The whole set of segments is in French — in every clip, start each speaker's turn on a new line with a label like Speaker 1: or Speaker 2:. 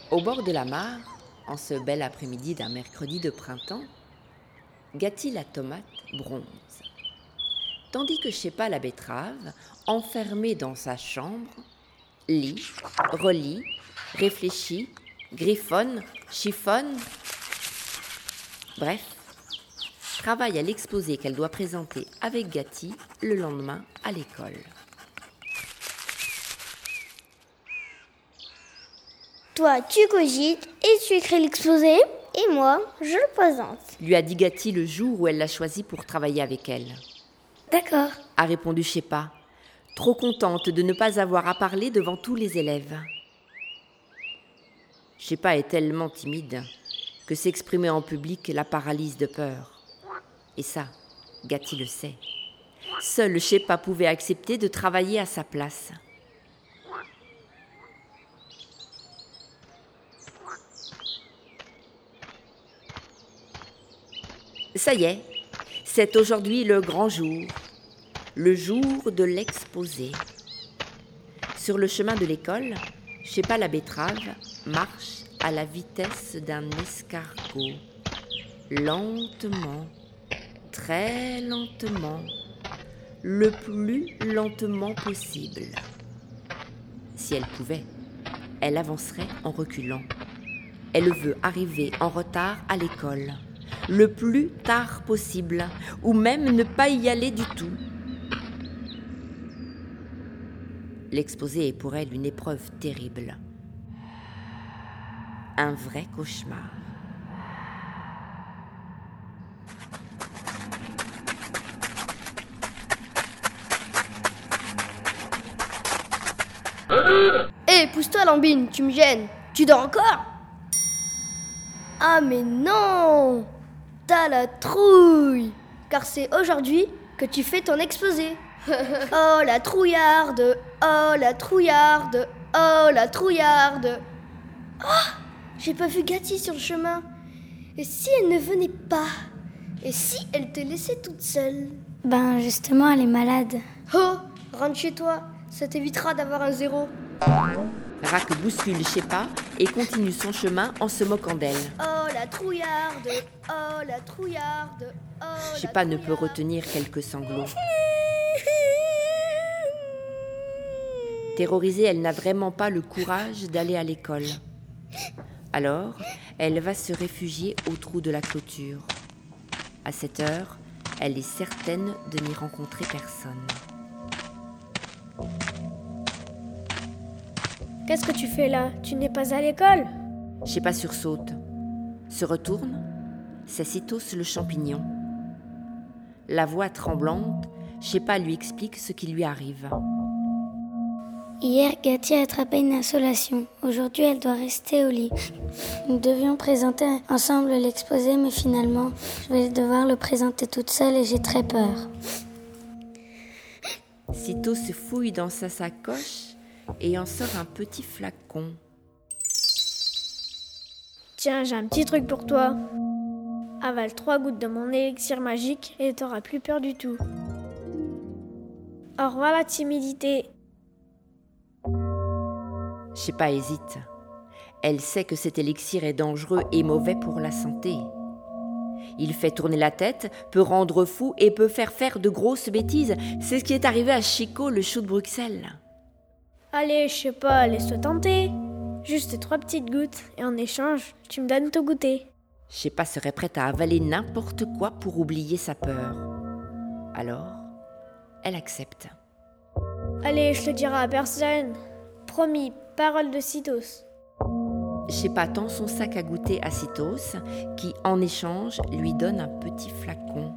Speaker 1: Au bord de la mare, en ce bel après-midi d'un mercredi de printemps, Gatti la tomate bronze, tandis que Shepa la betterave, enfermée dans sa chambre, lit, relit, réfléchit, griffonne, chiffonne, bref, travaille à l'exposé qu'elle doit présenter avec Gatti le lendemain à l'école.
Speaker 2: Toi, tu cogites et tu écris l'exposé, et moi, je le présente.
Speaker 1: Lui a dit Gatti le jour où elle l'a choisi pour travailler avec elle.
Speaker 2: D'accord.
Speaker 1: A répondu Shepa, trop contente de ne pas avoir à parler devant tous les élèves. Shepa est tellement timide que s'exprimer en public la paralyse de peur. Et ça, Gatti le sait. Seule Shepa pouvait accepter de travailler à sa place. Ça y est, c'est aujourd'hui le grand jour, le jour de l'exposé. Sur le chemin de l'école, Shepa la betterave marche à la vitesse d'un escargot. Lentement, très lentement, le plus lentement possible. Si elle pouvait, elle avancerait en reculant. Elle veut arriver en retard à l'école, le plus tard possible, ou même ne pas y aller du tout. L'exposé est pour elle une épreuve terrible. Un vrai cauchemar.
Speaker 2: Hé, pousse-toi, Lambine, tu me gênes. Tu dors encore? Ah, mais non! T'as la trouille! Car c'est aujourd'hui que tu fais ton exposé. Oh, la trouillarde! Oh, la trouillarde! Oh, la trouillarde! Oh, j'ai pas vu Gatti sur le chemin. Et si elle ne venait pas? Et si elle te laissait toute seule?
Speaker 3: Ben justement, elle est malade.
Speaker 2: Oh, rentre chez toi, ça t'évitera d'avoir un 0.
Speaker 1: Rack bouscule Shepa et continue son chemin en se moquant d'elle.
Speaker 2: Oh, la trouillarde! Oh, la trouillarde! Oh,
Speaker 1: Shepa ne peut retenir quelques sanglots. Terrorisée, elle n'a vraiment pas le courage d'aller à l'école. Alors, elle va se réfugier au trou de la clôture. À cette heure, elle est certaine de n'y rencontrer personne.
Speaker 4: Qu'est-ce que tu fais là? Tu n'es pas à l'école?
Speaker 1: Shepa sursaute, se retourne, c'est Citos le champignon. La voix tremblante, Shepa lui explique ce qui lui arrive.
Speaker 3: Hier, Gatti a attrapé une insolation. Aujourd'hui, elle doit rester au lit. Nous devions présenter ensemble l'exposé, mais finalement, je vais devoir le présenter toute seule et j'ai très peur.
Speaker 1: Citos se fouille dans sa sacoche et en sort un petit flacon.
Speaker 4: Tiens, j'ai un petit truc pour toi. Avale 3 gouttes de mon élixir magique et t'auras plus peur du tout. Au revoir la timidité.
Speaker 1: Shepa hésite. Elle sait que cet élixir est dangereux et mauvais pour la santé. Il fait tourner la tête, peut rendre fou et peut faire de grosses bêtises. C'est ce qui est arrivé à Chico, le chou de Bruxelles.
Speaker 4: Allez, je sais pas, laisse-toi tenter. Juste 3 petites gouttes et en échange, tu me donnes ton goûter.
Speaker 1: Shepa serait prête à avaler n'importe quoi pour oublier sa peur. Alors, elle accepte.
Speaker 4: Allez, je le dirai à personne. Promis, parole de Citos.
Speaker 1: Shepa tend son sac à goûter à Citos, qui, en échange, lui donne un petit flacon.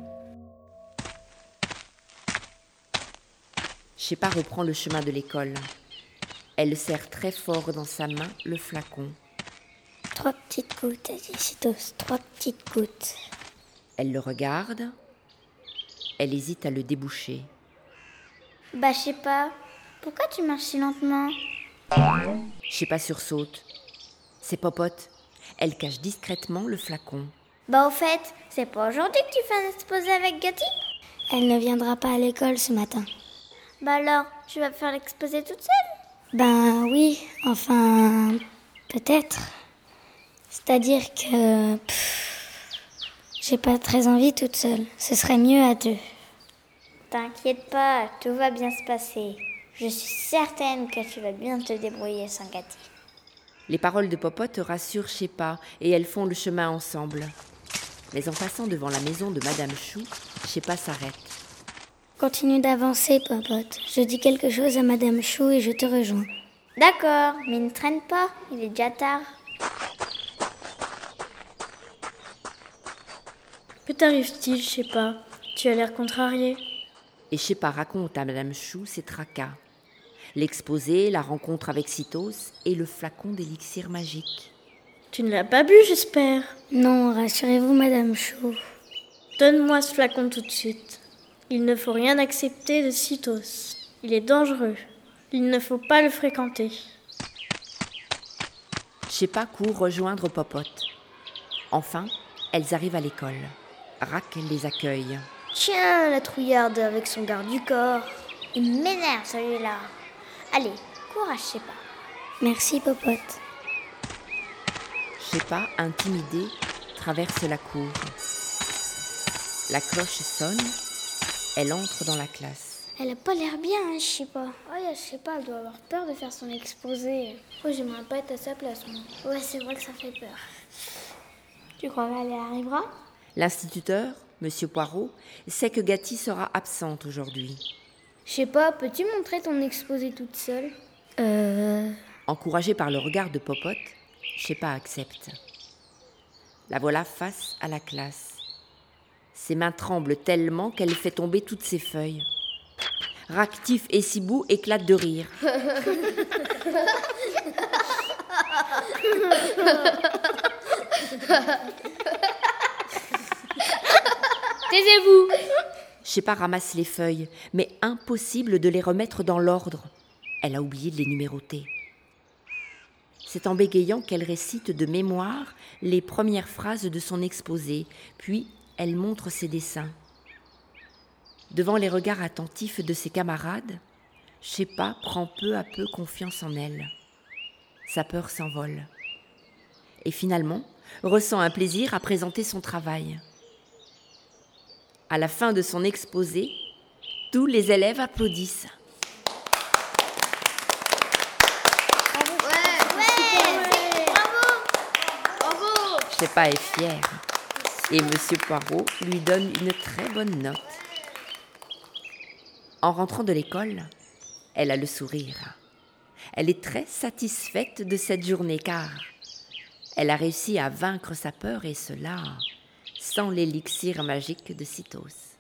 Speaker 1: Shepa reprend le chemin de l'école. Elle serre très fort dans sa main le flacon.
Speaker 3: 3 petites gouttes, a dit Citos, 3 petites gouttes.
Speaker 1: Elle le regarde. Elle hésite à le déboucher.
Speaker 3: Bah, je sais pas. Pourquoi tu marches si lentement?
Speaker 1: Shepa sursaute. C'est Popote. Elle cache discrètement le flacon.
Speaker 3: Bah, au fait, c'est pas aujourd'hui que tu fais un exposé avec Gatti? Elle ne viendra pas à l'école ce matin.
Speaker 2: Bah alors, tu vas faire l'exposé toute seule?
Speaker 3: Ben oui, enfin, peut-être. C'est-à-dire que... j'ai pas très envie toute seule. Ce serait mieux à deux.
Speaker 5: T'inquiète pas, tout va bien se passer. Je suis certaine que tu vas bien te débrouiller sans Cathy.
Speaker 1: Les paroles de Popote rassurent Shepa et elles font le chemin ensemble. Mais en passant devant la maison de Madame Chou, Shepa s'arrête.
Speaker 3: Continue d'avancer, Popote. Je dis quelque chose à Madame Chou et je te rejoins.
Speaker 5: D'accord, mais ne traîne pas, il est déjà tard.
Speaker 4: Que t'arrive-t-il, je sais pas. Tu as l'air contrarié.
Speaker 1: Et Shepa raconte à Madame Chou ses tracas. L'exposé, la rencontre avec Citos et le flacon d'élixir magique.
Speaker 4: Tu ne l'as pas bu, j'espère.
Speaker 3: Non, rassurez-vous, Madame Chou.
Speaker 4: Donne-moi ce flacon tout de suite. Il ne faut rien accepter de Citos. Il est dangereux. Il ne faut pas le fréquenter.
Speaker 1: Shepa court rejoindre Popote. Enfin, elles arrivent à l'école. Rac les accueille.
Speaker 2: Tiens, la trouillarde avec son garde du corps.
Speaker 5: Il m'énerve celui-là. Allez, courage, je sais pas.
Speaker 3: Merci, Popote.
Speaker 1: Shepa, intimidée, traverse la cour. La cloche sonne. Elle entre dans la classe.
Speaker 5: Elle a pas l'air bien, je sais pas.
Speaker 4: Oh, je sais pas, elle doit avoir peur de faire son exposé. Oh, j'aimerais pas être à sa place, moi.
Speaker 5: Ouais, c'est vrai que ça fait peur. Tu crois qu'elle y arrivera?
Speaker 1: L'instituteur, Monsieur Poirot, sait que Cathy sera absente aujourd'hui.
Speaker 2: Je sais pas, peux-tu montrer ton exposé toute seule?
Speaker 1: Encouragée par le regard de Popote, Shepa accepte. La voilà face à la classe. Ses mains tremblent tellement qu'elle fait tomber toutes ses feuilles. Ractif et Sibou éclatent de rire.
Speaker 2: Taisez-vous!
Speaker 1: Shepa ramasse les feuilles, mais impossible de les remettre dans l'ordre. Elle a oublié de les numéroter. C'est en bégayant qu'elle récite de mémoire les premières phrases de son exposé, puis elle montre ses dessins. Devant les regards attentifs de ses camarades, Shepa prend peu à peu confiance en elle. Sa peur s'envole. Et finalement, ressent un plaisir à présenter son travail. À la fin de son exposé, tous les élèves applaudissent. Shepa est fière et Monsieur Poirot lui donne une très bonne note. En rentrant de l'école, elle a le sourire. Elle est très satisfaite de cette journée car elle a réussi à vaincre sa peur et cela sans l'élixir magique de Citos.